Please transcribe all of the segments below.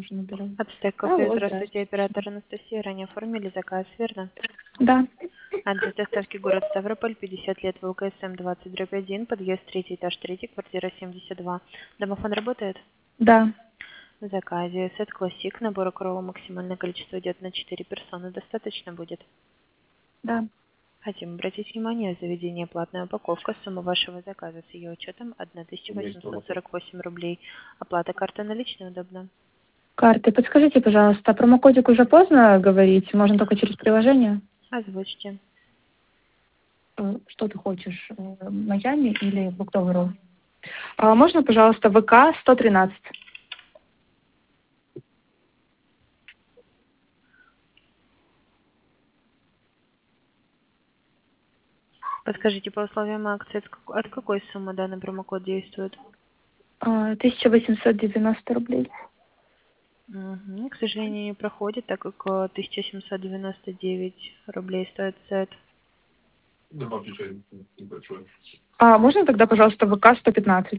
уже набираю. Ацтек кафе, Алло, здравствуйте, здравствуйте. оператор Анастасия, ранее оформили заказ, верно? Да, Адрес доставки город Ставрополь, 50 лет, ВЛКСМ 20/1, подъезд 3 этаж 3, квартира 72. Домофон работает? да, В заказе сет классик, набор укрола, максимальное количество идет на 4 персоны, достаточно будет? да. Хотим обратить внимание, заведение платная упаковка, сумма вашего заказа с ее учетом 1848 рублей. Оплата карта наличная удобно? Карты. Подскажите, пожалуйста, промокодик уже поздно говорить? Можно только через приложение? Озвучьте. Что ты хочешь? Майами или Буктовый? Можно, пожалуйста, ВК 113? Подскажите, по условиям акции, от какой суммы данный промокод действует? 1890 рублей. Мгм. К сожалению, не проходит, так как 1799 рублей стоит сет. Можно тогда, пожалуйста, ВК 115?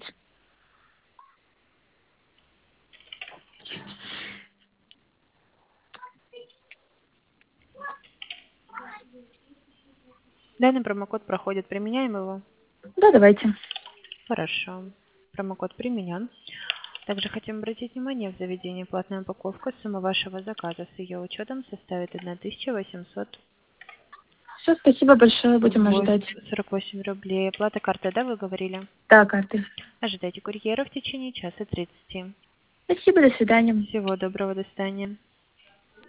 Данный промокод проходит. Применяем его? Да, давайте. Хорошо. Промокод применен. Также хотим обратить внимание, в заведении платная упаковка, сумма вашего заказа с ее учетом составит Все, спасибо большое, будем ожидать. 1848 рублей. Оплата карты, да, вы говорили? Да, карты. Ожидайте курьера в течение часа 30. Спасибо, до свидания. Всего доброго, до свидания.